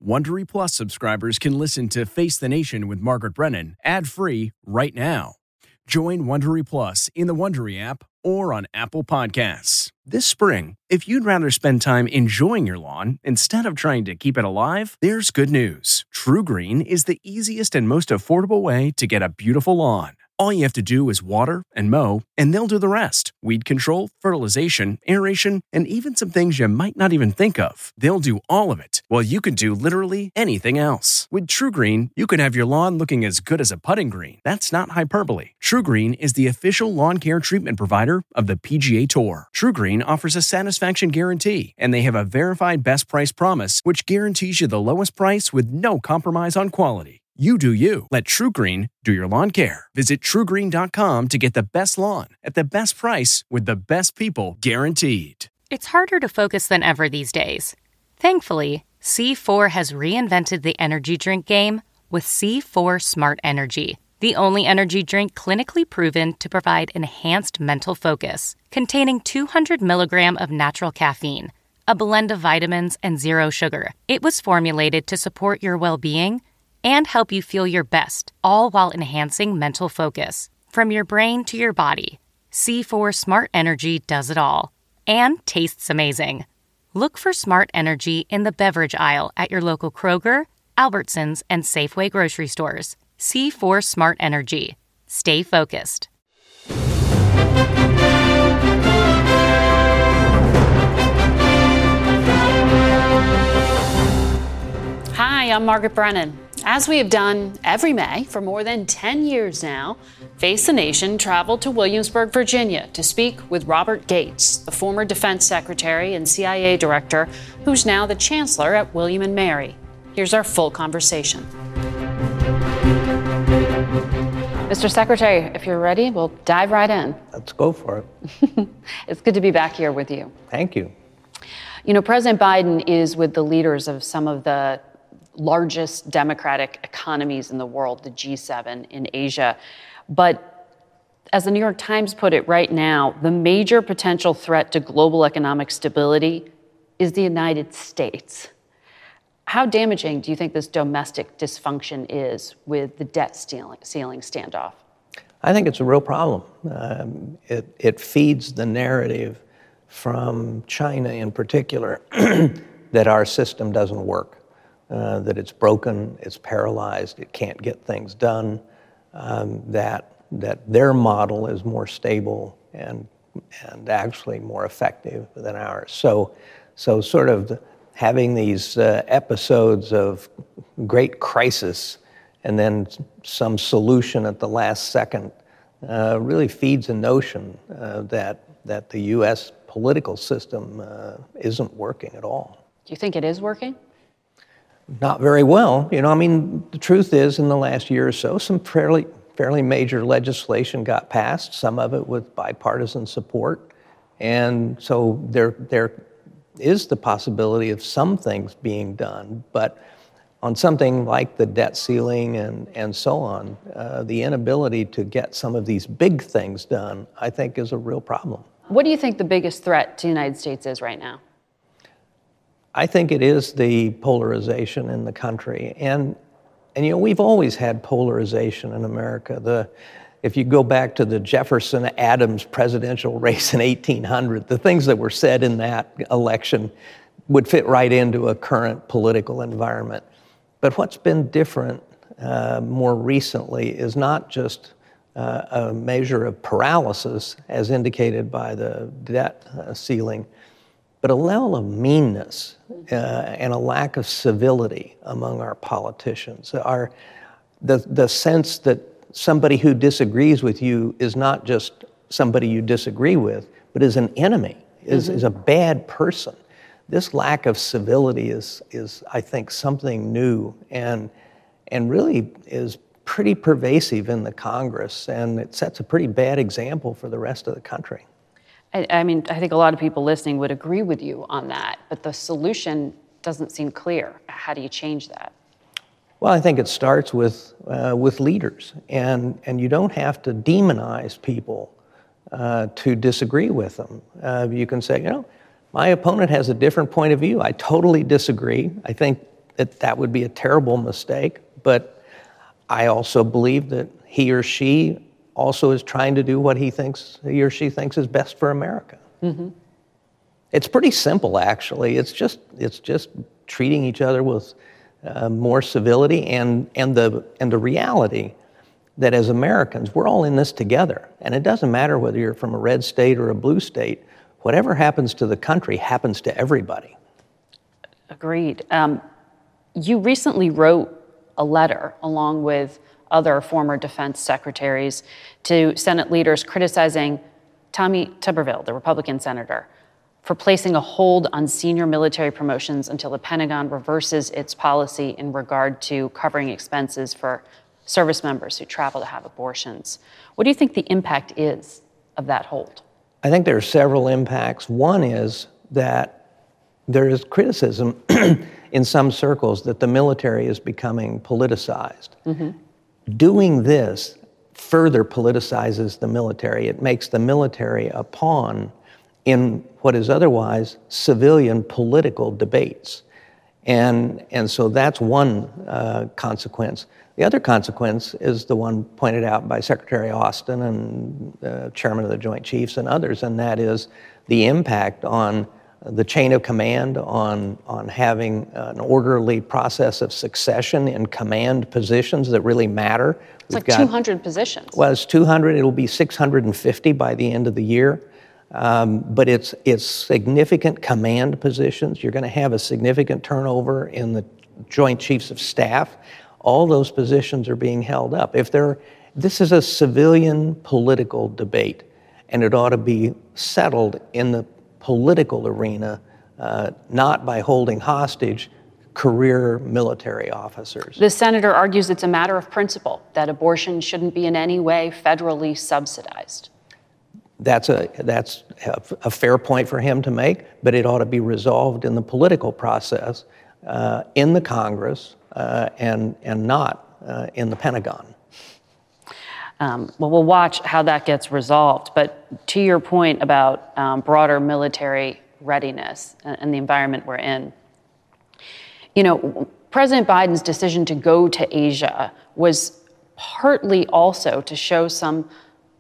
Wondery Plus subscribers can listen to Face the Nation with Margaret Brennan ad-free right now. Join Wondery Plus in the Wondery app or on Apple Podcasts. This spring, if you'd rather spend time enjoying your lawn instead of trying to keep it alive, there's good news. True Green is the easiest and most affordable way to get a beautiful lawn. All you have to do is water and mow, and they'll do the rest. Weed control, fertilization, aeration, and even some things you might not even think of. They'll do all of it, while you can do literally anything else. With True Green, you can have your lawn looking as good as a putting green. That's not hyperbole. True Green is the official lawn care treatment provider of the PGA Tour. True Green offers a satisfaction guarantee, and they have a verified best price promise, which guarantees you the lowest price with no compromise on quality. You do you. Let True Green do your lawn care. Visit TrueGreen.com to get the best lawn at the best price with the best people guaranteed. It's harder to focus than ever these days. Thankfully, C4 has reinvented the energy drink game with C4 Smart Energy, the only energy drink clinically proven to provide enhanced mental focus, containing 200 milligram of natural caffeine, a blend of vitamins, and zero sugar. It was formulated to support your well-being and help you feel your best, all while enhancing mental focus. From your brain to your body, C4 Smart Energy does it all and tastes amazing. Look for Smart Energy in the beverage aisle at your local Kroger, Albertsons, and Safeway grocery stores. C4 Smart Energy. Stay focused. Hi, I'm Margaret Brennan. As we have done every May for more than 10 years now, Face the Nation traveled to Williamsburg, Virginia to speak with Robert Gates, the former defense secretary and CIA director, who's now the chancellor at William & Mary. Here's our full conversation. Mr. Secretary, if you're ready, we'll dive right in. Let's go for it. It's good to be back here with you. Thank you. You know, President Biden is with the leaders of some of the largest democratic economies in the world, the G7 in Asia. But as the New York Times put it right now, the major potential threat to global economic stability is the United States. How damaging do you think this domestic dysfunction is with the debt ceiling standoff? I think it's a real problem. It feeds the narrative from China in particular that our system doesn't work. That it's broken, it's paralyzed, it can't get things done, that their model is more stable and actually more effective than ours. So sort of having these episodes of great crisis and then some solution at the last second really feeds a notion that the U.S. political system isn't working at all. Do you think it is working? Not very well. You know, I mean, the truth is, in the last year or so, some fairly major legislation got passed, some of it with bipartisan support. And so there is the possibility of some things being done. But on something like the debt ceiling and so on, the inability to get some of these big things done, I think, is a real problem. What do you think the biggest threat to the United States is right now? I think it is the polarization in the country. And you know, we've always had polarization in America. If you go back to the Jefferson-Adams presidential race in 1800, the things that were said in that election would fit right into a current political environment. But what's been different more recently is not just a measure of paralysis, as indicated by the debt ceiling, but a level of meanness and a lack of civility among our politicians. The sense that somebody who disagrees with you is not just somebody you disagree with, but is an enemy, is a bad person. This lack of civility is I think, something new and really is pretty pervasive in the Congress, and it sets a pretty bad example for the rest of the country. I mean, I think a lot of people listening would agree with you on that, but the solution doesn't seem clear. How do you change that? Well, I think it starts with leaders, and you don't have to demonize people to disagree with them. You can say, you know, my opponent has a different point of view. I totally disagree. I think that would be a terrible mistake, but I also believe that he or she also is trying to do what he or she thinks is best for America. Mm-hmm. It's pretty simple, actually. It's just treating each other with more civility and the reality that as Americans, we're all in this together. And it doesn't matter whether you're from a red state or a blue state. Whatever happens to the country happens to everybody. Agreed. You recently wrote a letter, along with other former defense secretaries, to Senate leaders criticizing Tommy Tuberville, the Republican senator, for placing a hold on senior military promotions until the Pentagon reverses its policy in regard to covering expenses for service members who travel to have abortions. What do you think the impact is of that hold? I think there are several impacts. One is that there is criticism in some circles that the military is becoming politicized. Mm-hmm. Doing this further politicizes the military. It makes the military a pawn in what is otherwise civilian political debates. And so that's one consequence. The other consequence is the one pointed out by Secretary Austin and Chairman of the Joint Chiefs and others, and that is the impact on the chain of command, on having an orderly process of succession in command positions that really matter. It's like 200 positions. Well, it's 200. It'll be 650 by the end of the year. But it's significant command positions. You're going to have a significant turnover in the Joint Chiefs of Staff. All those positions are being held up. This is a civilian political debate, and it ought to be settled in the political arena, not by holding hostage career military officers. The senator argues it's a matter of principle, that abortion shouldn't be in any way federally subsidized. That's a fair point for him to make, but it ought to be resolved in the political process, in the Congress, and not in the Pentagon. Well, we'll watch how that gets resolved. But to your point about broader military readiness and the environment we're in, President Biden's decision to go to Asia was partly also to show some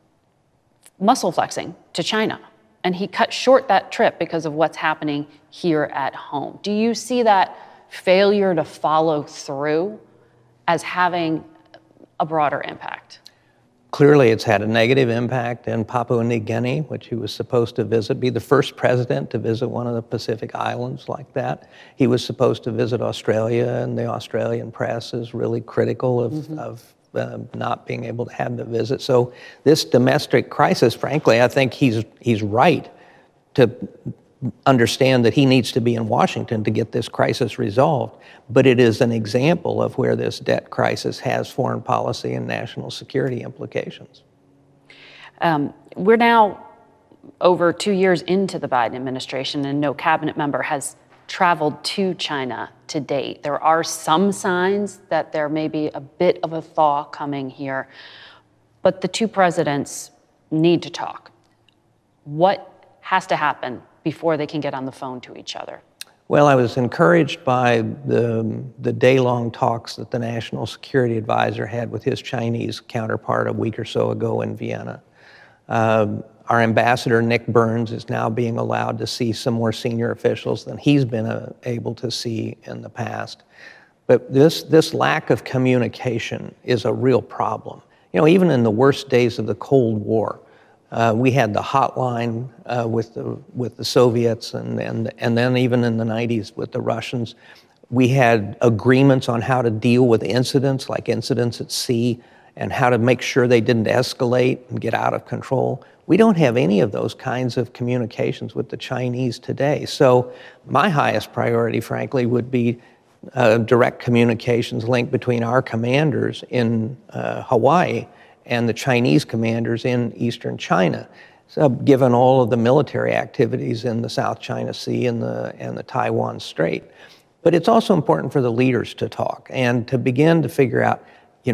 muscle flexing to China. And he cut short that trip because of what's happening here at home. Do you see that failure to follow through as having a broader impact? Clearly, it's had a negative impact in Papua New Guinea, which he was supposed to visit, be the first president to visit one of the Pacific islands like that. He was supposed to visit Australia, and the Australian press is really critical of not being able to have the visit. So this domestic crisis, frankly, I think he's right to understand that he needs to be in Washington to get this crisis resolved. But it is an example of where this debt crisis has foreign policy and national security implications. We're now over 2 years into the Biden administration, and no cabinet member has traveled to China to date. There are some signs that there may be a bit of a thaw coming here, but the two presidents need to talk. What has to happen before they can get on the phone to each other? Well, I was encouraged by the day-long talks that the National Security Advisor had with his Chinese counterpart a week or so ago in Vienna. Our ambassador, Nick Burns, is now being allowed to see some more senior officials than he's been able to see in the past. But this lack of communication is a real problem. Even in the worst days of the Cold War, we had the hotline with the Soviets, and then even in the 90s with the Russians. We had agreements on how to deal with incidents, like incidents at sea, and how to make sure they didn't escalate and get out of control. We don't have any of those kinds of communications with the Chinese today. So my highest priority, frankly, would be direct communications link between our commanders in Hawaii and the Chinese commanders in eastern China, so given all of the military activities in the South China Sea and the Taiwan Strait. But it's also important for the leaders to talk and to begin to figure out,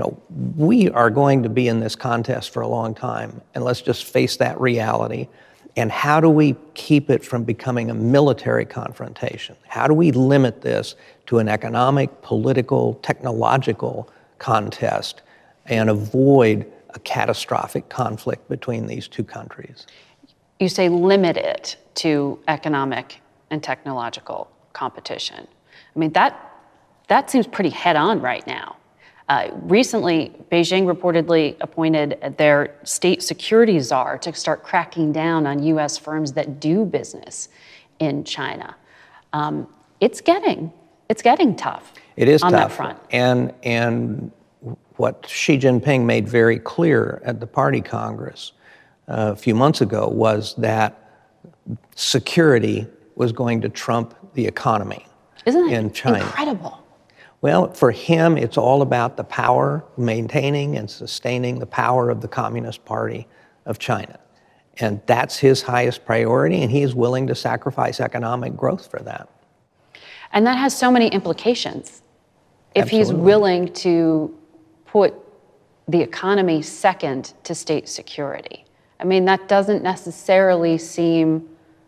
we are going to be in this contest for a long time, and let's just face that reality. And how do we keep it from becoming a military confrontation? How do we limit this to an economic, political, technological contest and avoid a catastrophic conflict between these two countries? You say limit it to economic and technological competition. I mean, that seems pretty head-on right now. Recently, Beijing reportedly appointed their state security czar to start cracking down on U.S. firms that do business in China. It's getting tough. It is on tough. That front. And what Xi Jinping made very clear at the Party Congress a few months ago was that security was going to trump the economy. Isn't that in China. Incredible? Well, for him, it's all about the power, maintaining and sustaining the power of the Communist Party of China. And that's his highest priority, and he's willing to sacrifice economic growth for that. And that has so many implications. If Absolutely. he's willing to put the economy second to state security. I mean, that doesn't necessarily seem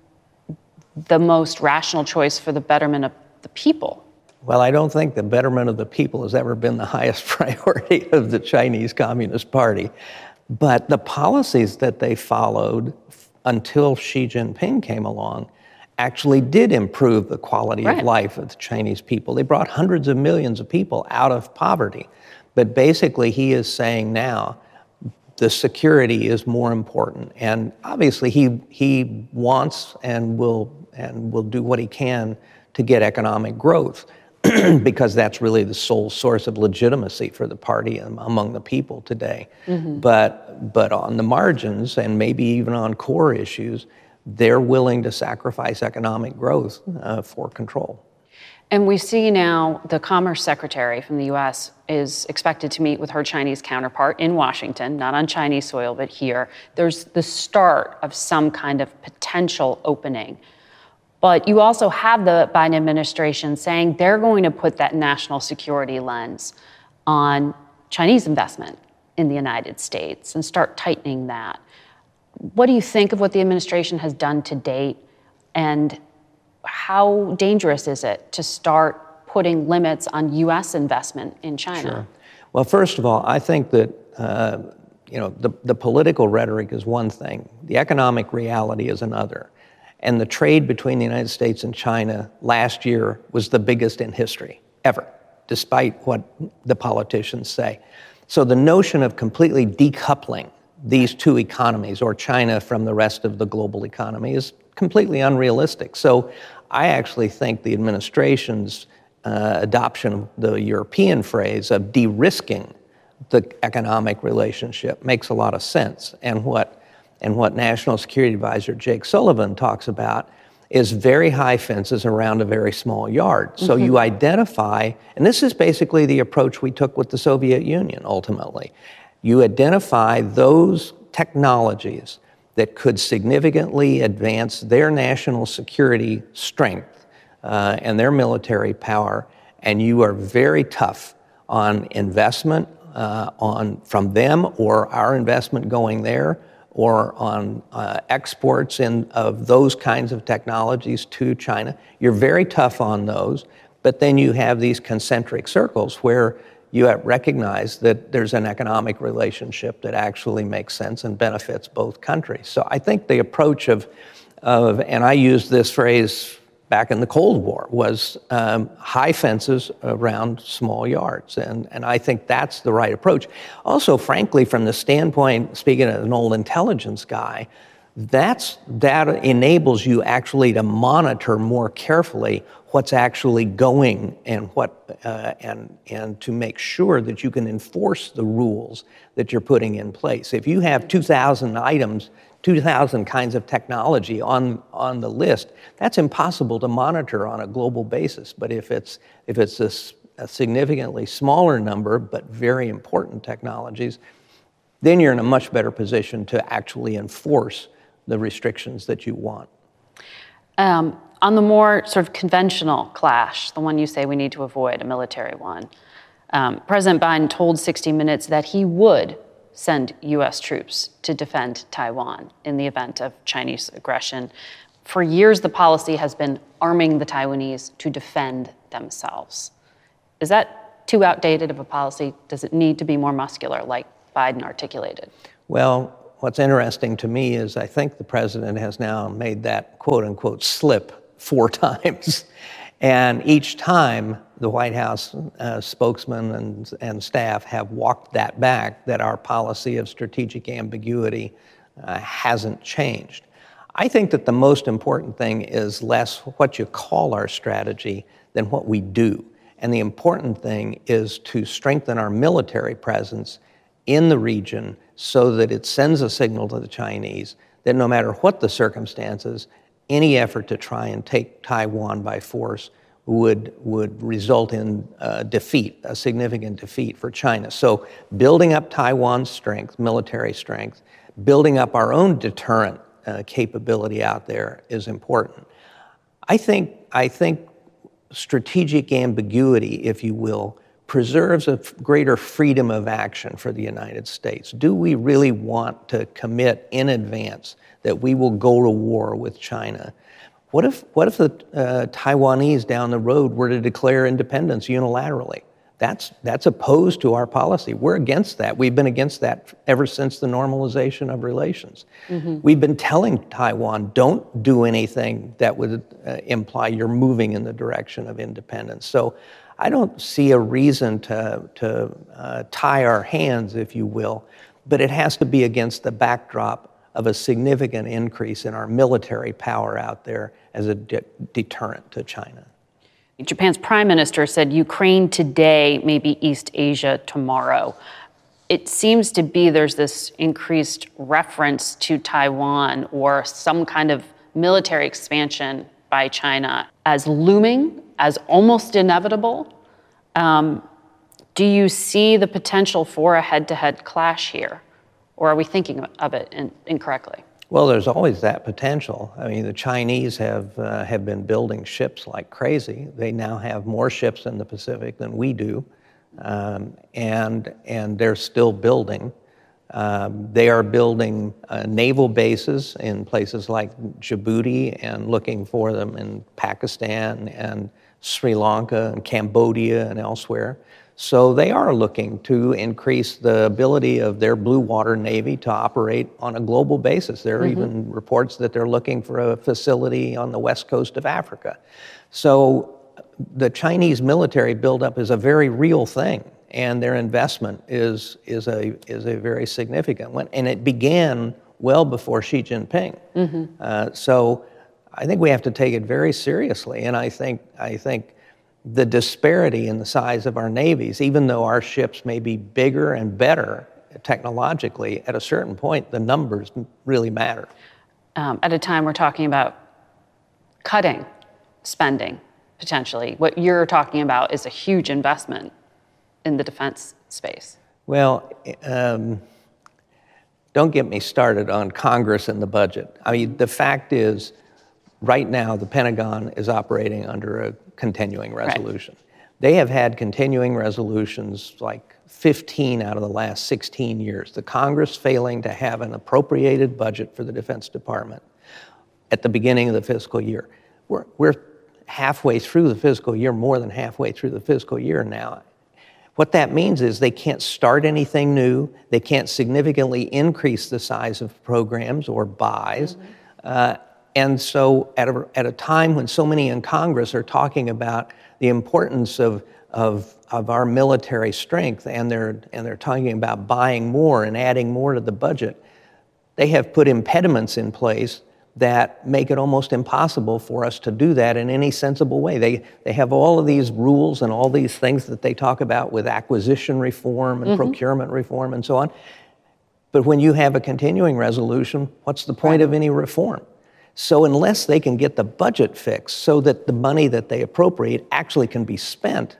the most rational choice for the betterment of the people. Well, I don't think the betterment of the people has ever been the highest priority of the Chinese Communist Party. But the policies that they followed until Xi Jinping came along actually did improve the quality of life of the Chinese people. They brought hundreds of millions of people out of poverty. But basically, he is saying now the security is more important. And obviously, he wants and will do what he can to get economic growth. Because that's really the sole source of legitimacy for the party among the people today. Mm-hmm. But on the margins, and maybe even on core issues, they're willing to sacrifice economic growth for control. And we see now the Commerce Secretary from the U.S. is expected to meet with her Chinese counterpart in Washington, not on Chinese soil, but here. There's the start of some kind of potential opening. But you also have the Biden administration saying they're going to put that national security lens on Chinese investment in the United States and start tightening that. What do you think of what the administration has done to date, and how dangerous is it to start putting limits on U.S. investment in China? Sure. Well, first of all, I think that the political rhetoric is one thing. The economic reality is another. And the trade between the United States and China last year was the biggest in history, ever, despite what the politicians say. So the notion of completely decoupling these two economies, or China from the rest of the global economy, is completely unrealistic. So I actually think the administration's adoption of the European phrase of de-risking the economic relationship makes a lot of sense. And what National Security Advisor Jake Sullivan talks about is very high fences around a very small yard. So you identify, and this is basically the approach we took with the Soviet Union ultimately. You identify those technologies that could significantly advance their national security strength and their military power, and you are very tough on investment from them or our investment going there, or on exports of those kinds of technologies to China. You're very tough on those, but then you have these concentric circles where you have recognized that there's an economic relationship that actually makes sense and benefits both countries. So I think the approach of and I used this phrase back in the Cold War, was high fences around small yards. And I think that's the right approach. Also, frankly, from the standpoint, speaking as an old intelligence guy, that enables you actually to monitor more carefully what's actually going and and to make sure that you can enforce the rules that you're putting in place. If you have 2,000 items, 2,000 kinds of technology on the list, that's impossible to monitor on a global basis. But if it's a significantly smaller number but very important technologies, then you're in a much better position to actually enforce the restrictions that you want. On the more sort of conventional clash, the one you say we need to avoid, a military one, President Biden told 60 Minutes that he would send U.S. troops to defend Taiwan in the event of Chinese aggression. For years, the policy has been arming the Taiwanese to defend themselves. Is that too outdated of a policy? Does it need to be more muscular, like Biden articulated? Well, what's interesting to me is I think the president has now made that quote-unquote slip 4 times. And each time, the White House spokesman and staff have walked that back, that our policy of strategic ambiguity hasn't changed. I think that the most important thing is less what you call our strategy than what we do. And the important thing is to strengthen our military presence in the region so that it sends a signal to the Chinese that no matter what the circumstances, any effort to try and take Taiwan by force would result in defeat, a significant defeat for China. So building up Taiwan's strength, military strength, building up our own deterrent capability out there is important. I think strategic ambiguity, if you will, preserves a greater freedom of action for the United States. Do we really want to commit in advance that we will go to war with China? What if the Taiwanese down the road were to declare independence unilaterally? That's opposed to our policy. We're against that. We've been against that ever since the normalization of relations. Mm-hmm. We've been telling Taiwan, don't do anything that would imply you're moving in the direction of independence. So I don't see a reason to tie our hands, if you will, but it has to be against the backdrop of a significant increase in our military power out there as a deterrent to China. Japan's prime minister said Ukraine today, maybe East Asia tomorrow. It seems to be there's this increased reference to Taiwan or some kind of military expansion by China as looming, as almost inevitable. Do you see the potential for a head-to-head clash here? Or are we thinking of it incorrectly? Well, there's always that potential. I mean, the Chinese have been building ships like crazy. They now have more ships in the Pacific than we do, and they're still building. They are building naval bases in places like Djibouti and looking for them in Pakistan and Sri Lanka and Cambodia and elsewhere. So they are looking to increase the ability of their blue water navy to operate on a global basis. There are even reports that they're looking for a facility on the west coast of Africa. So the Chinese military buildup is a very real thing, and their investment is a very significant one. And it began well before Xi Jinping. So I think we have to take it very seriously. And I think the disparity in the size of our navies, even though our ships may be bigger and better technologically, at a certain point, the numbers really matter. At a time we're talking about cutting spending, potentially. What you're talking about is a huge investment in the defense space. Well, don't get me started on Congress and the budget. I mean, the fact is, right now, the Pentagon is operating under a continuing resolution. Right. They have had continuing resolutions like 15 out of the last 16 years. The Congress failing to have an appropriated budget for the Defense Department at the beginning of the fiscal year. We're halfway through the fiscal year, more than halfway through the fiscal year now. What that means is they can't start anything new. They can't significantly increase the size of programs or buys. And so at a time when so many in Congress are talking about the importance of our military strength and they're talking about buying more and adding more to the budget, they have put impediments in place that make it almost impossible for us to do that in any sensible way. They have all of these rules and all these things that they talk about with acquisition reform and procurement reform and so on. But when you have a continuing resolution, what's the point of any reform? So unless they can get the budget fixed so that the money that they appropriate actually can be spent,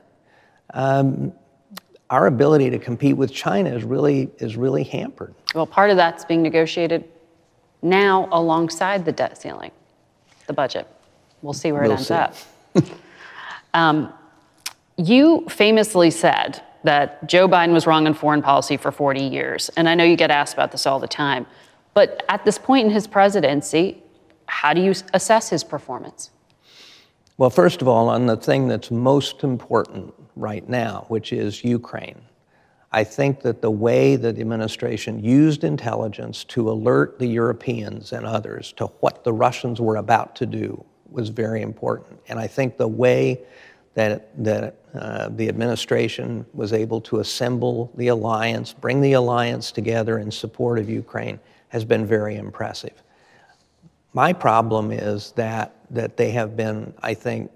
our ability to compete with China is really hampered. Well, part of that's being negotiated now alongside the debt ceiling, the budget. We'll see where it ends up. You famously said that Joe Biden was wrong in foreign policy for 40 years. And I know you get asked about this all the time. But at this point in his presidency, how do you assess his performance? Well, first of all, on the thing that's most important right now, which is Ukraine, I think that the way that the administration used intelligence to alert the Europeans and others to what the Russians were about to do was very important. And I think the way that the administration was able to assemble the alliance, bring the alliance together in support of Ukraine has been very impressive. My problem is that they have been, I think,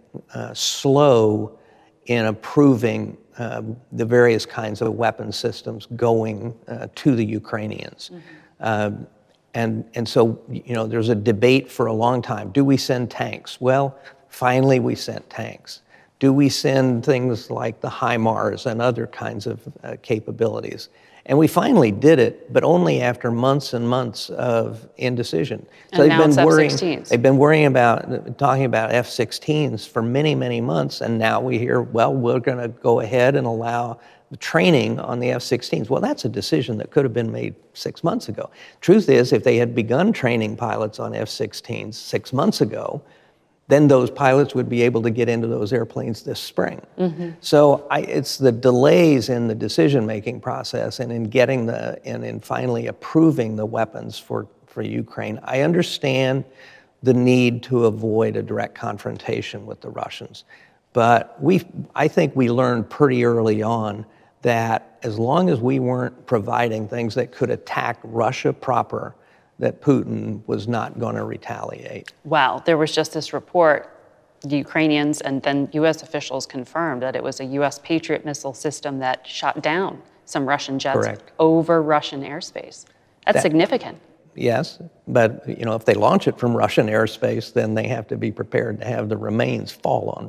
slow in approving the various kinds of weapon systems going to the Ukrainians. Mm-hmm. And so, there's a debate for a long time. Do we send tanks? Well, finally we sent tanks. Do we send things like the HIMARS and other kinds of capabilities? And we finally did it, but only after months and months of indecision. So and now it's F-16s. They've been talking about F-16s for many, many months, and now we hear, well, we're going to go ahead and allow the training on the F-16s. Well, that's a decision that could have been made 6 months ago. Truth is, if they had begun training pilots on F-16s 6 months ago, then those pilots would be able to get into those airplanes this spring. Mm-hmm. So it's the delays in the decision-making process and in getting and in finally approving the weapons for Ukraine. I understand the need to avoid a direct confrontation with the Russians, but I think we learned pretty early on that as long as we weren't providing things that could attack Russia proper, that Putin was not going to retaliate. Wow, there was just this report, the Ukrainians and then U.S. officials confirmed that it was a U.S. Patriot missile system that shot down some Russian jets over Russian airspace. That's significant. Yes, but if they launch it from Russian airspace, then they have to be prepared to have the remains fall on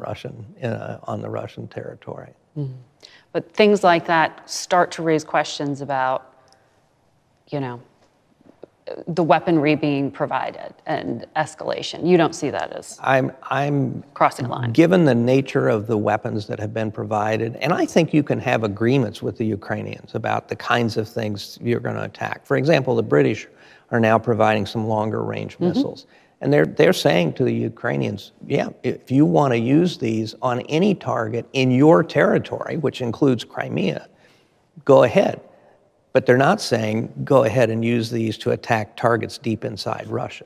the Russian territory. Mm-hmm. But things like that start to raise questions about, the weaponry being provided and escalation. You don't see that as I'm crossing a line. Given the nature of the weapons that have been provided, and I think you can have agreements with the Ukrainians about the kinds of things you're going to attack. For example, the British are now providing some longer range missiles. And they're saying to the Ukrainians, yeah, if you want to use these on any target in your territory, which includes Crimea, go ahead. But they're not saying, go ahead and use these to attack targets deep inside Russia.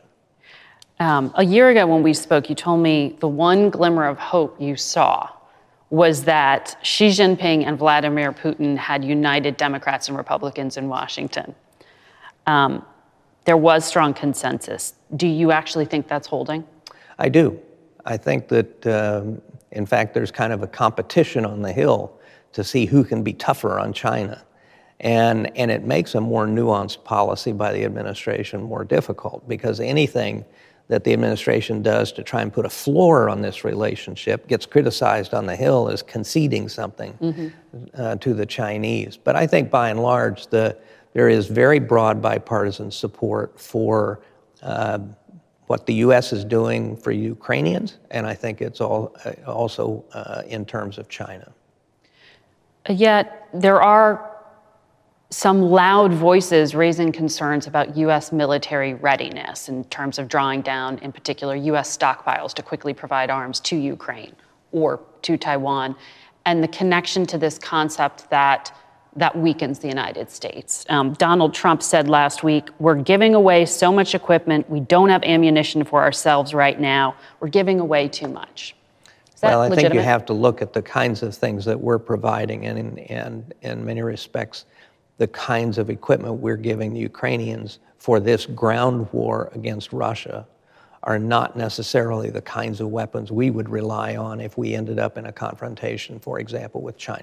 A year ago when we spoke, you told me the one glimmer of hope you saw was that Xi Jinping and Vladimir Putin had united Democrats and Republicans in Washington. There was strong consensus. Do you actually think that's holding? I do. I think that, in fact, there's kind of a competition on the Hill to see who can be tougher on China. And it makes a more nuanced policy by the administration more difficult, because anything that the administration does to try and put a floor on this relationship gets criticized on the Hill as conceding something to the Chinese. But I think by and large, there is very broad bipartisan support for what the U.S. is doing for Ukrainians, and I think it's also in terms of China. Yet there are some loud voices raising concerns about U.S. military readiness in terms of drawing down, in particular, U.S. stockpiles to quickly provide arms to Ukraine or to Taiwan, and the connection to this concept that weakens the United States. Donald Trump said last week, we're giving away so much equipment, we don't have ammunition for ourselves right now, we're giving away too much. Is that legitimate? I think you have to look at the kinds of things that we're providing, and in many respects, the kinds of equipment we're giving the Ukrainians for this ground war against Russia are not necessarily the kinds of weapons we would rely on if we ended up in a confrontation, for example, with China.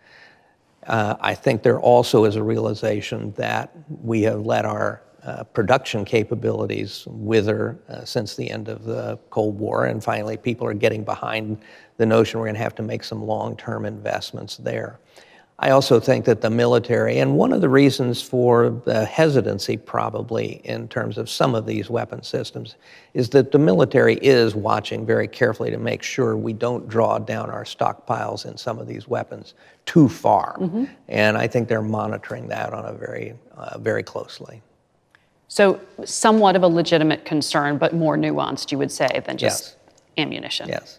I think there also is a realization that we have let our production capabilities wither since the end of the Cold War, and finally people are getting behind the notion we're going to have to make some long-term investments there. I also think that the military, and one of the reasons for the hesitancy probably in terms of some of these weapon systems, is that the military is watching very carefully to make sure we don't draw down our stockpiles in some of these weapons too far. And I think they're monitoring that on a very closely. So somewhat of a legitimate concern, but more nuanced, you would say, than just ammunition. Yes.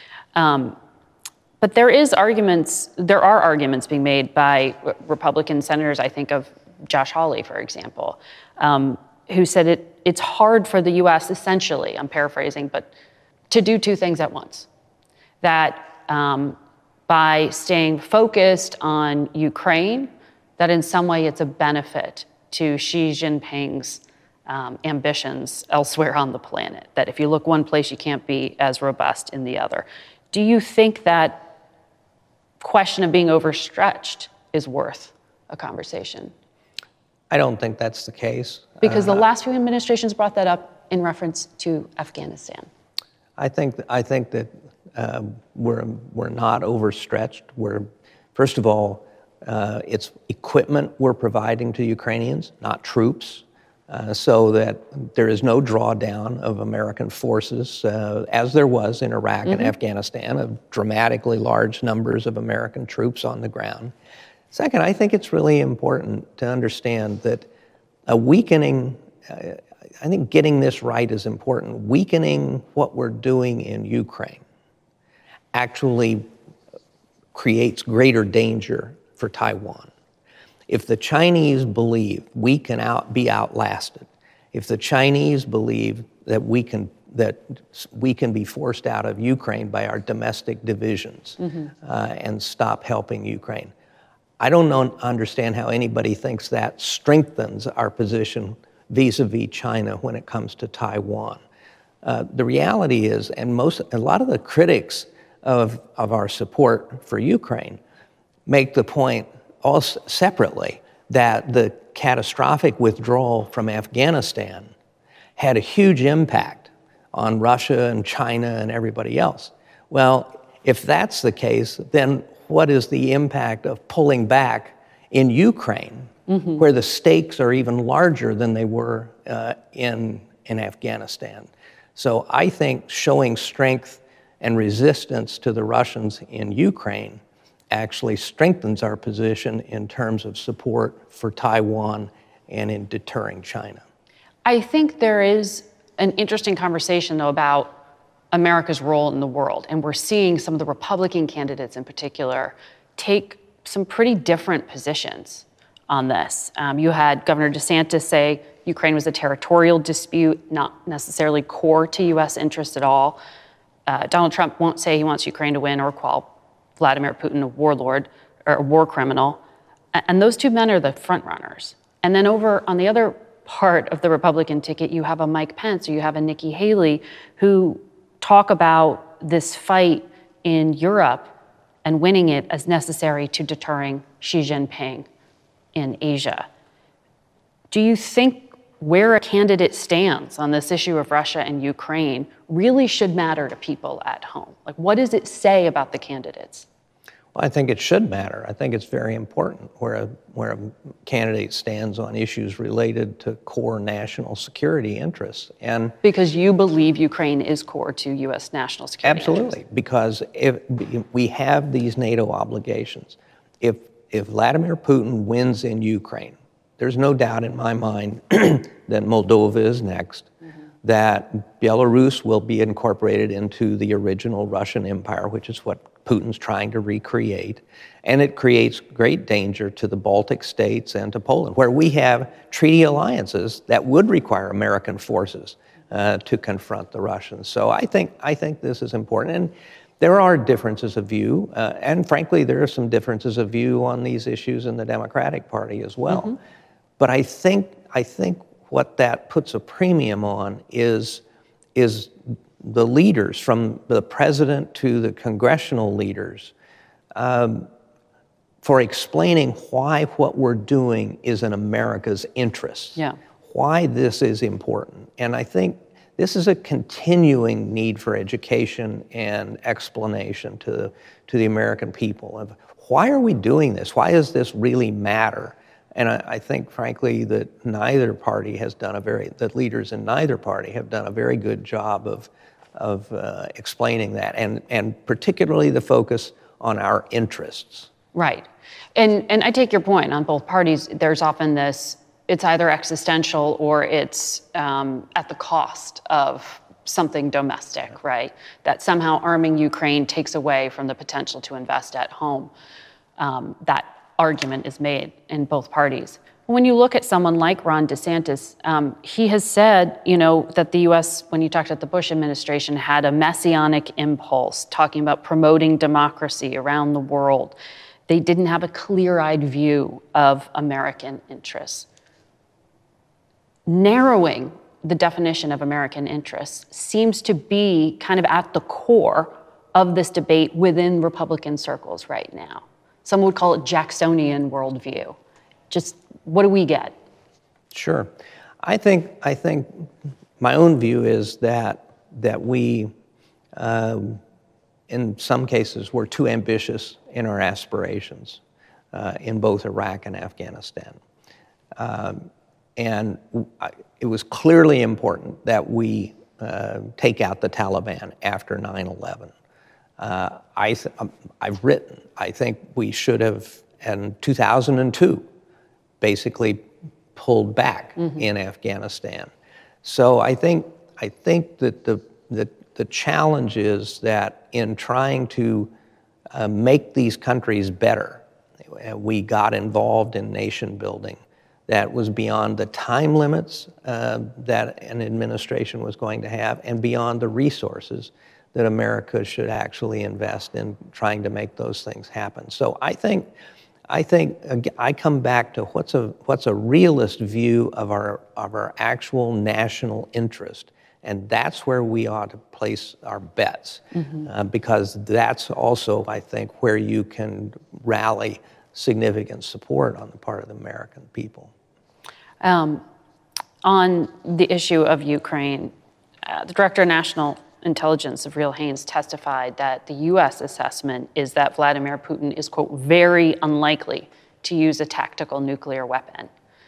But there are arguments being made by Republican senators, I think of Josh Hawley, for example, who said it's hard for the U.S., essentially, I'm paraphrasing, but to do two things at once. That by staying focused on Ukraine, that in some way it's a benefit to Xi Jinping's ambitions elsewhere on the planet. That if you look one place, you can't be as robust in the other. Do you think that question of being overstretched is worth a conversation? I don't think that's the case. Because the last few administrations brought that up in reference to Afghanistan. I think that we're not overstretched. First of all, it's equipment we're providing to Ukrainians, not troops, so that there is no drawdown of American forces, as there was in Iraq and Afghanistan, of dramatically large numbers of American troops on the ground. Second, I think it's really important to understand that I think getting this right is important. Weakening what we're doing in Ukraine actually creates greater danger for Taiwan. If the Chinese believe we can be outlasted, if the Chinese believe that we can be forced out of Ukraine by our domestic divisions and stop helping Ukraine, I don't understand how anybody thinks that strengthens our position vis-a-vis China when it comes to Taiwan. The reality is, and a lot of the critics of our support for Ukraine make the point also separately that the catastrophic withdrawal from Afghanistan had a huge impact on Russia and China and everybody else. Well, if that's the case, then what is the impact of pulling back in Ukraine, where the stakes are even larger than they were in Afghanistan? So I think showing strength and resistance to the Russians in Ukraine actually strengthens our position in terms of support for Taiwan and in deterring China. I think there is an interesting conversation, though, about America's role in the world. And we're seeing some of the Republican candidates in particular take some pretty different positions on this. You had Governor DeSantis say Ukraine was a territorial dispute, not necessarily core to U.S. interests at all. Donald Trump won't say he wants Ukraine to win or call Vladimir Putin a warlord or a war criminal. And those two men are the front runners. And then over on the other part of the Republican ticket, you have a Mike Pence or you have a Nikki Haley who talk about this fight in Europe and winning it as necessary to deterring Xi Jinping in Asia. Do you think where a candidate stands on this issue of Russia and Ukraine really should matter to people at home? Like, what does it say about the candidates? Well, I think it should matter. I think it's very important where a candidate stands on issues related to core national security interests. And because you believe Ukraine is core to U.S. national security absolutely, interests. because if we have these NATO obligations. If Vladimir Putin wins in Ukraine, there's no doubt in my mind that Moldova is next, that Belarus will be incorporated into the original Russian Empire, which is what Putin's trying to recreate. And it creates great danger to the Baltic states and to Poland, where we have treaty alliances that would require American forces to confront the Russians. So I think this is important. And there are differences of view, and frankly, there are some differences of view on these issues in the Democratic Party as well. But I think what that puts a premium on is the leaders, from the president to the congressional leaders, for explaining why what we're doing is in America's interests, why this is important. And I think this is a continuing need for education and explanation to the American people of why are we doing this? Why does this really matter? And I think, frankly, that the leaders in neither party have done a very good job of explaining that, and particularly the focus on our interests. Right. And I take your point on both parties. There's often this, it's either existential or it's at the cost of something domestic, right? That somehow arming Ukraine takes away from the potential to invest at home. That argument is made in both parties. When you look at someone like Ron DeSantis, he has said, that the U.S., when you talked about the Bush administration, had a messianic impulse, talking about promoting democracy around the world. They didn't have a clear-eyed view of American interests. Narrowing the definition of American interests seems to be kind of at the core of this debate within Republican circles right now. Some would call it Jacksonian worldview. Just what do we get? Sure. I think my own view is that we, in some cases, were too ambitious in our aspirations in both Iraq and Afghanistan. And it was clearly important that we take out the Taliban after 9/11. I've written, I think we should have, in 2002, basically pulled back in Afghanistan. So I think that the challenge is that in trying to make these countries better, we got involved in nation building that was beyond the time limits that an administration was going to have and beyond the resources that America should actually invest in trying to make those things happen. So I think I come back to what's a realist view of our actual national interest, and that's where we ought to place our bets, because that's also, I think, where you can rally significant support on the part of the American people. On the issue of Ukraine, the Director of National Intelligence, Avril Haines, testified that the U.S. assessment is that Vladimir Putin is, quote, very unlikely to use a tactical nuclear weapon.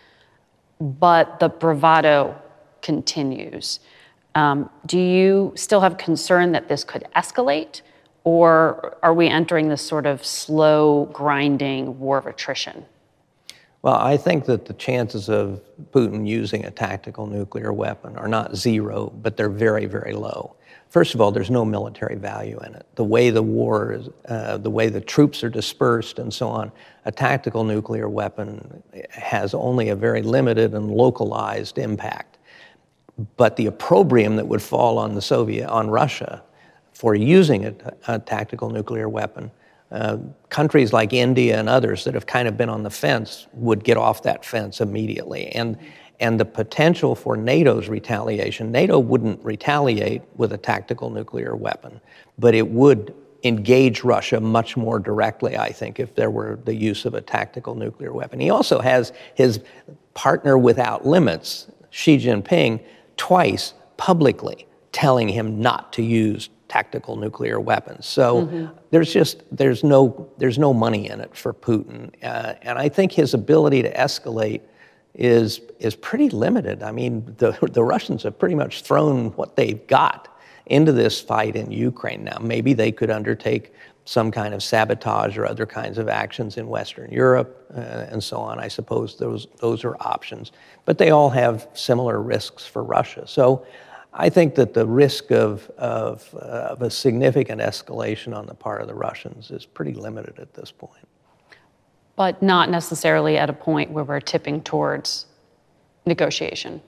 But the bravado continues. Do you still have concern that this could escalate, or are we entering this sort of slow, grinding war of attrition? Well, I think that the chances of Putin using a tactical nuclear weapon are not zero, but they're very, very low. First of all, there's no military value in it. The way the war is, the way the troops are dispersed and so on, a tactical nuclear weapon has only a very limited and localized impact. But the opprobrium that would fall on on Russia for using a tactical nuclear weapon, countries like India and others that have kind of been on the fence would get off that fence immediately. And the potential for NATO's retaliation, NATO wouldn't retaliate with a tactical nuclear weapon, but it would engage Russia much more directly, I think, if there were the use of a tactical nuclear weapon. He also has his partner without limits, Xi Jinping, twice publicly telling him not to use tactical nuclear weapons. So there's no money in it for Putin. And I think his ability to escalate is pretty limited. I mean, the Russians have pretty much thrown what they've got into this fight in Ukraine now. Maybe they could undertake some kind of sabotage or other kinds of actions in Western Europe and so on. I suppose those are options. But they all have similar risks for Russia. So I think that the risk of a significant escalation on the part of the Russians is pretty limited at this point. But not necessarily at a point where we're tipping towards negotiation.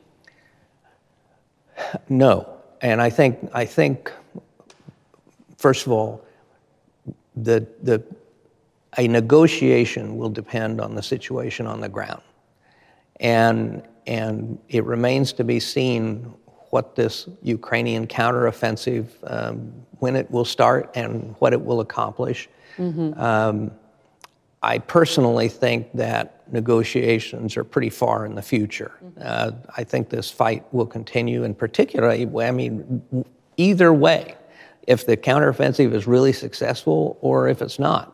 No, and I think first of all, a negotiation will depend on the situation on the ground, and it remains to be seen what this Ukrainian counteroffensive, when it will start and what it will accomplish. I personally think that negotiations are pretty far in the future. I think this fight will continue, and particularly, I mean, either way, if the counteroffensive is really successful or if it's not,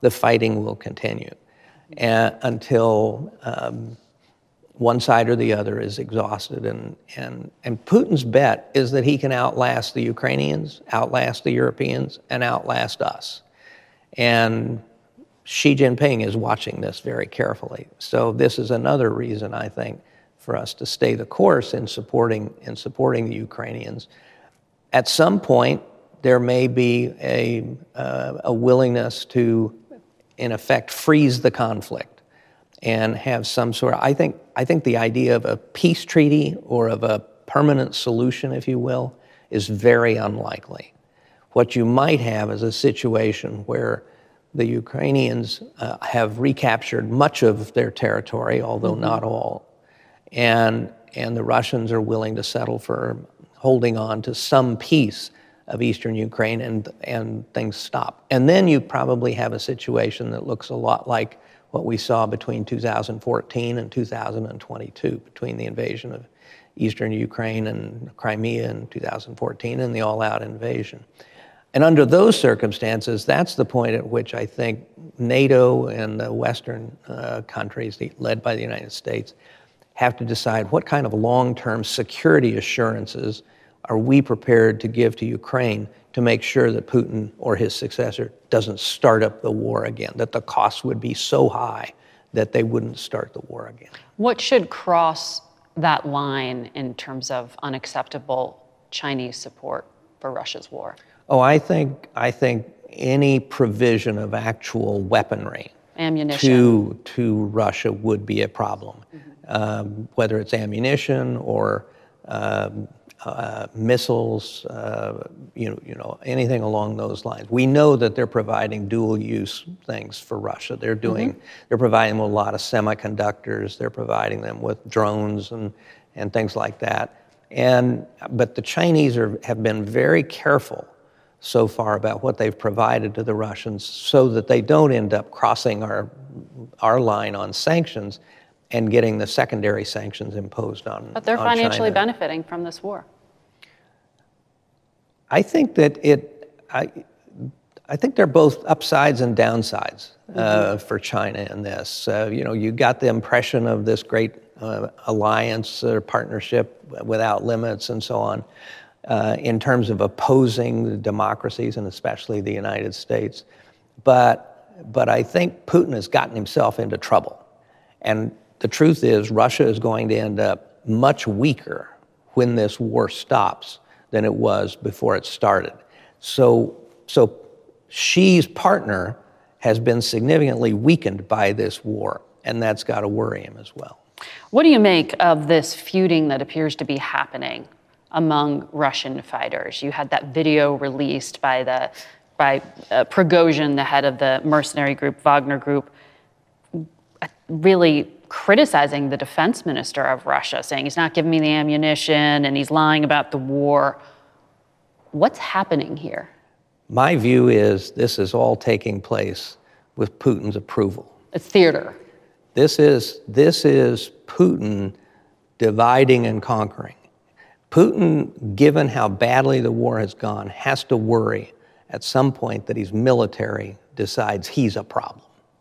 the fighting will continue until one side or the other is exhausted. And Putin's bet is that he can outlast the Ukrainians, outlast the Europeans, and outlast us. And Xi Jinping is watching this very carefully. So this is another reason, I think, for us to stay the course in supporting the Ukrainians. At some point, there may be a willingness to, in effect, freeze the conflict and have some sort of, I think the idea of a peace treaty or of a permanent solution, if you will, is very unlikely. What you might have is a situation where the Ukrainians have recaptured much of their territory, although not all, and the Russians are willing to settle for holding on to some piece of eastern Ukraine, and things stop. And then you probably have a situation that looks a lot like what we saw between 2014 and 2022, between the invasion of eastern Ukraine and Crimea in 2014 and the all-out invasion. And under those circumstances, that's the point at which I think NATO and the Western countries, led by the United States, have to decide what kind of long-term security assurances are we prepared to give to Ukraine to make sure that Putin or his successor doesn't start up the war again, that the costs would be so high that they wouldn't start the war again. What should cross that line in terms of unacceptable Chinese support for Russia's war? Oh, I think any provision of actual weaponry, ammunition to Russia would be a problem, whether it's ammunition or missiles, anything along those lines. We know that they're providing dual-use things for Russia. They're providing them with a lot of semiconductors. They're providing them with drones and things like that. But the Chinese have been very careful so far about what they've provided to the Russians, so that they don't end up crossing our line on sanctions and getting the secondary sanctions imposed on China. But they're financially benefiting from this war. I think that I think they're both upsides and downsides for China in this. You got the impression of this great alliance or partnership without limits and so on, in terms of opposing the democracies and especially the United States. But I think Putin has gotten himself into trouble. And the truth is, Russia is going to end up much weaker when this war stops than it was before it started. So Xi's partner has been significantly weakened by this war, and that's got to worry him as well. What do you make of this feuding that appears to be happening among Russian fighters? You had that video released by Prigozhin, the head of the mercenary group, Wagner Group, really criticizing the defense minister of Russia, saying he's not giving me the ammunition and he's lying about the war. What's happening here? My view is this is all taking place with Putin's approval. It's theater. This is Putin dividing and conquering. Putin, given how badly the war has gone, has to worry at some point that his military decides he's a problem.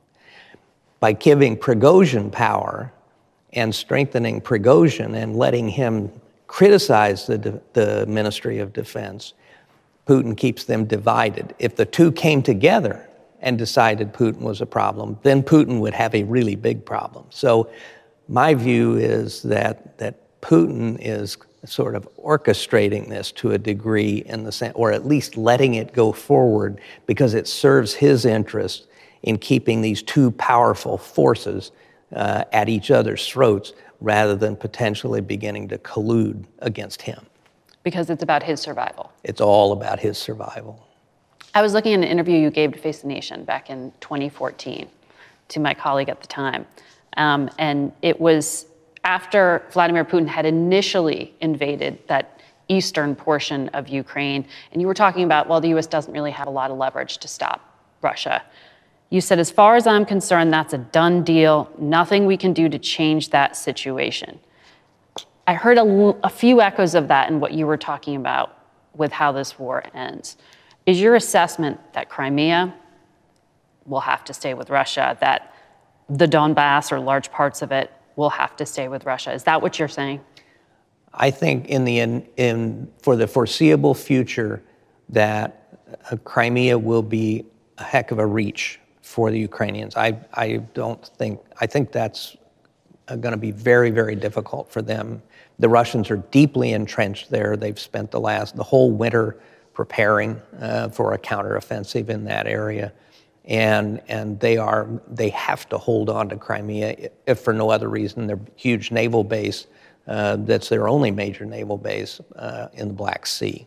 By giving Prigozhin power and strengthening Prigozhin and letting him criticize the Ministry of Defense, Putin keeps them divided. If the two came together and decided Putin was a problem, then Putin would have a really big problem. So my view is that Putin is sort of orchestrating this to a degree, or at least letting it go forward because it serves his interest in keeping these two powerful forces at each other's throats rather than potentially beginning to collude against him. Because it's about his survival. It's all about his survival. I was looking at an interview you gave to Face the Nation back in 2014 to my colleague at the time. And it was after Vladimir Putin had initially invaded that eastern portion of Ukraine. And you were talking about, well, the U.S. doesn't really have a lot of leverage to stop Russia. You said, as far as I'm concerned, that's a done deal. Nothing we can do to change that situation. I heard a few echoes of that in what you were talking about with how this war ends. Is your assessment that Crimea, will have to stay with Russia, that the Donbass or large parts of it will have to stay with Russia. Is that what you're saying? I think for the foreseeable future that Crimea will be a heck of a reach for the Ukrainians. I think that's going to be very, very difficult for them. The Russians are deeply entrenched there. They've spent the whole winter preparing for a counteroffensive in that area. And they have to hold on to Crimea, if for no other reason. Their huge naval base, that's their only major naval base in the Black Sea.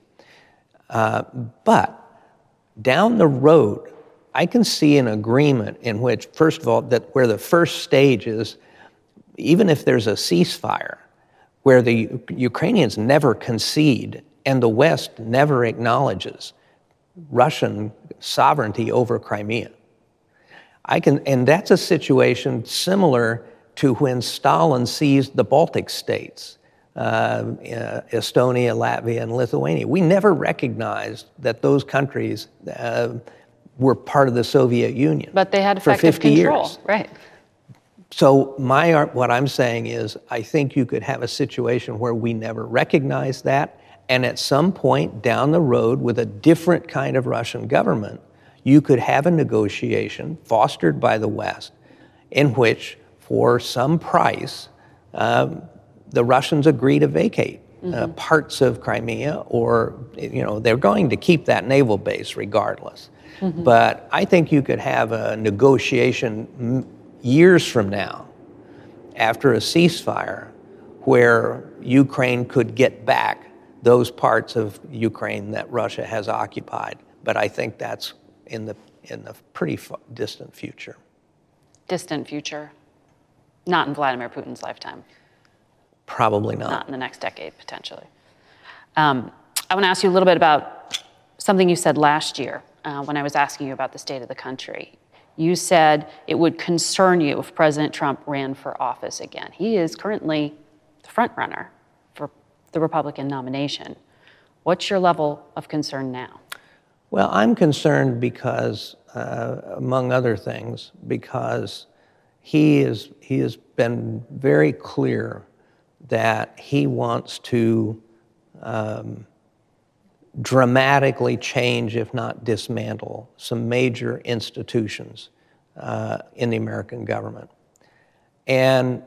But down the road, I can see an agreement in which, first of all, that where the first stage is, even if there's a ceasefire, where the Ukrainians never concede and the West never acknowledges Russian sovereignty over Crimea. And that's a situation similar to when Stalin seized the Baltic states, Estonia, Latvia, and Lithuania. We never recognized that those countries were part of the Soviet Union. But they had for effective 50 control, years. right? So what I'm saying is, I think you could have a situation where we never recognize that, and at some point down the road, with a different kind of Russian government, you could have a negotiation fostered by the West in which, for some price, the Russians agree to vacate parts of Crimea, or they're going to keep that naval base regardless. But I think you could have a negotiation years from now, after a ceasefire, where Ukraine could get back those parts of Ukraine that Russia has occupied. But I think that's in the pretty distant future. Distant future? Not in Vladimir Putin's lifetime? Probably not. Not in the next decade, potentially. I want to ask you a little bit about something you said last year when I was asking you about the state of the country. You said it would concern you if President Trump ran for office again. He is currently the front runner for the Republican nomination. What's your level of concern now? Well, I'm concerned because, among other things, because he has been very clear that he wants to dramatically change, if not dismantle, some major institutions in the American government. And,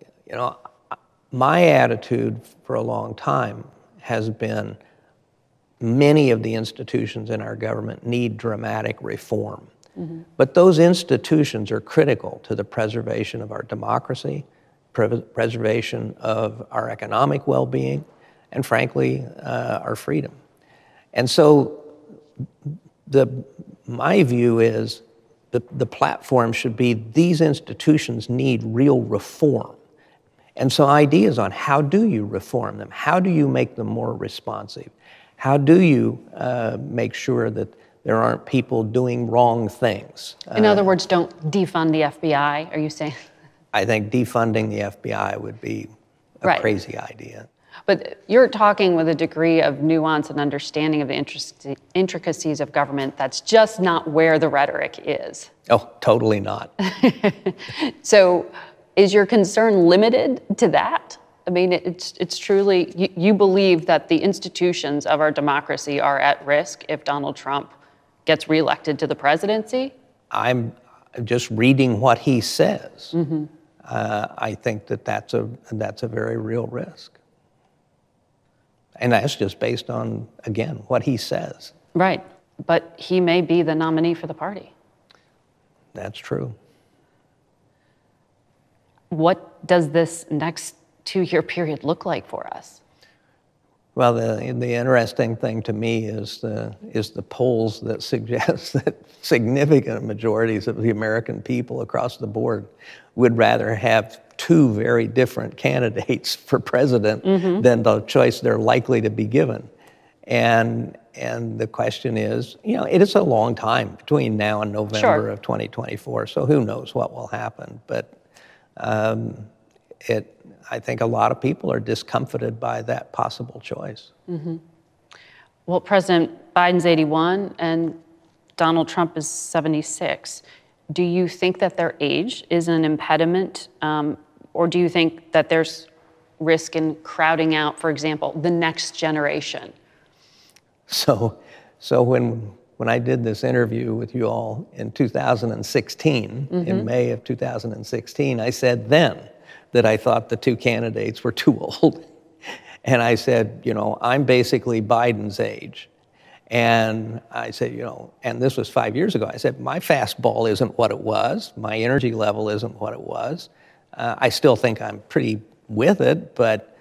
my attitude for a long time has been many of the institutions in our government need dramatic reform. But those institutions are critical to the preservation of our democracy, preservation of our economic well-being, and frankly, our freedom. And so my view is the platform should be these institutions need real reform. And so ideas on how do you reform them? How do you make them more responsive? How do you make sure that there aren't people doing wrong things? In other words, don't defund the FBI, are you saying? I think defunding the FBI would be a crazy idea. But you're talking with a degree of nuance and understanding of the intricacies of government that's just not where the rhetoric is. Oh, totally not. So is your concern limited to that? I mean, it's truly, you believe that the institutions of our democracy are at risk if Donald Trump gets reelected to the presidency? I'm just reading what he says. I think that's a very real risk. And that's just based on, again, what he says. Right. But he may be the nominee for the party. That's true. What does this next 2-year period look like for us? Well, the interesting thing to me is the polls that suggest that significant majorities of the American people across the board would rather have two very different candidates for president than the choice they're likely to be given. And the question is, it is a long time between now and November of 2024, so who knows what will happen. But I think a lot of people are discomfited by that possible choice. Well, President Biden's 81 and Donald Trump is 76. Do you think that their age is an impediment, or do you think that there's risk in crowding out, for example, the next generation? So when I did this interview with you all in 2016, in May of 2016, I said then that I thought the two candidates were too old. And I said, I'm basically Biden's age. And I said, and this was 5 years ago, I said, my fastball isn't what it was. My energy level isn't what it was. I still think I'm pretty with it, but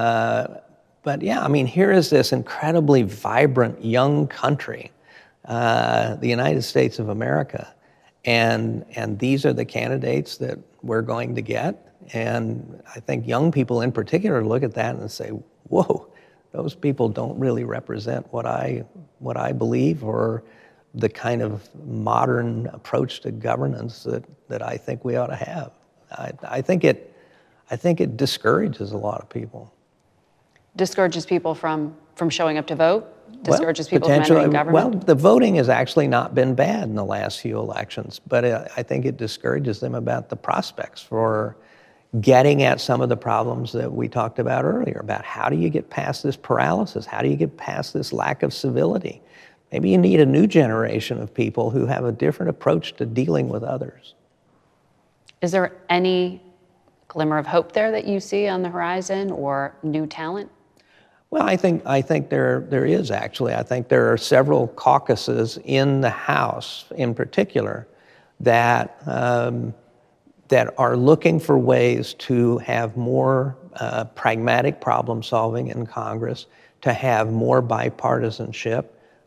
yeah, here is this incredibly vibrant young country, the United States of America, and these are the candidates that we're going to get. And I think young people in particular look at that and say, whoa, those people don't really represent what I believe or the kind of modern approach to governance that I think we ought to have. I think it discourages a lot of people. Discourages people from showing up to vote? Discourages people from entering government? Well, the voting has actually not been bad in the last few elections, but I think it discourages them about the prospects for getting at some of the problems that we talked about earlier, about how do you get past this paralysis? How do you get past this lack of civility? Maybe you need a new generation of people who have a different approach to dealing with others. Is there any glimmer of hope there that you see on the horizon, or new talent? Well, I think there is actually. I think there are several caucuses in the House, in particular, that are looking for ways to have more pragmatic problem solving in Congress, to have more bipartisanship.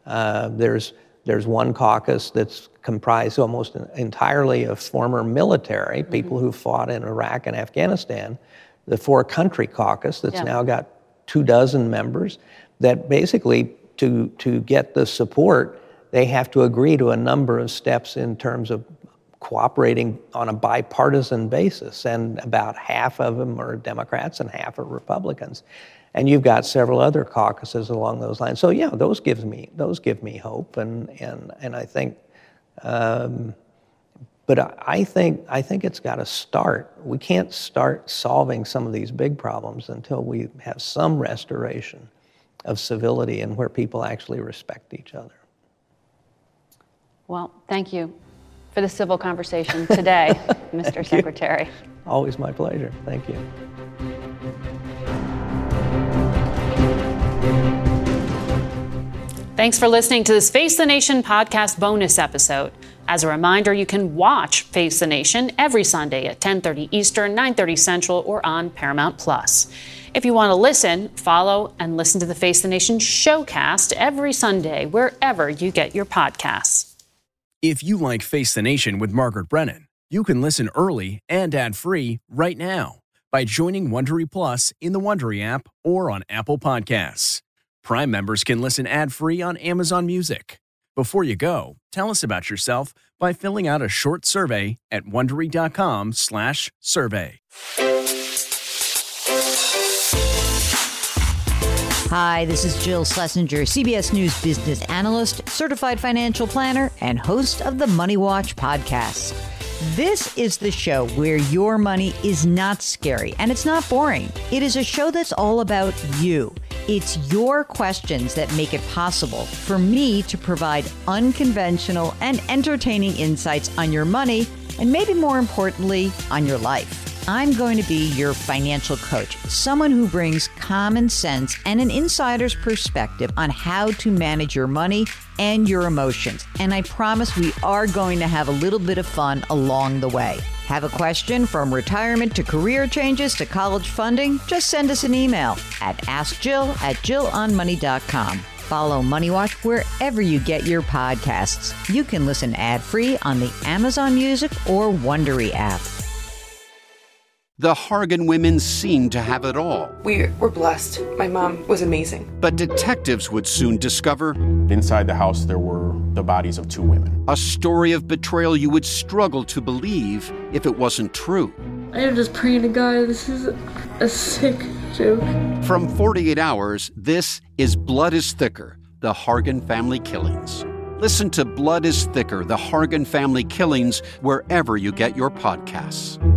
There's one caucus that's comprised almost entirely of former military, people who fought in Iraq and Afghanistan. The Four Country Caucus that's now got 24 members, that basically to get the support, they have to agree to a number of steps in terms of cooperating on a bipartisan basis, and about half of them are Democrats and half are Republicans. And you've got several other caucuses along those lines. So yeah, those give me hope, and I think, but I think it's got to start. We can't start solving some of these big problems until we have some restoration of civility and where people actually respect each other. Well, thank you for the civil conversation today, Mr. Secretary. Always my pleasure. Thank you. Thanks for listening to this Face the Nation podcast bonus episode. As a reminder, you can watch Face the Nation every Sunday at 10:30 Eastern, 9:30 Central, or on Paramount+. If you want to listen, follow and listen to the Face the Nation showcast every Sunday, wherever you get your podcasts. If you like Face the Nation with Margaret Brennan, you can listen early and ad-free right now by joining Wondery Plus in the Wondery app or on Apple Podcasts. Prime members can listen ad-free on Amazon Music. Before you go, tell us about yourself by filling out a short survey at Wondery.com/survey. Hi, this is Jill Schlesinger, CBS News business analyst, certified financial planner, and host of the Money Watch podcast. This is the show where your money is not scary and it's not boring. It is a show that's all about you. It's your questions that make it possible for me to provide unconventional and entertaining insights on your money, and maybe more importantly, on your life. I'm going to be your financial coach, someone who brings common sense and an insider's perspective on how to manage your money and your emotions. And I promise we are going to have a little bit of fun along the way. Have a question from retirement to career changes to college funding? Just send us an email at askjill@jillonmoney.com. Follow Money Watch wherever you get your podcasts. You can listen ad-free on the Amazon Music or Wondery app. The Hargan women seemed to have it all. We were blessed. My mom was amazing. But detectives would soon discover inside the house there were the bodies of two women. A story of betrayal you would struggle to believe if it wasn't true. I am just praying to God, this is a sick joke. From 48 Hours, this is Blood is Thicker, the Hargan family killings. Listen to Blood is Thicker, The Hargan Family Killings, wherever you get your podcasts.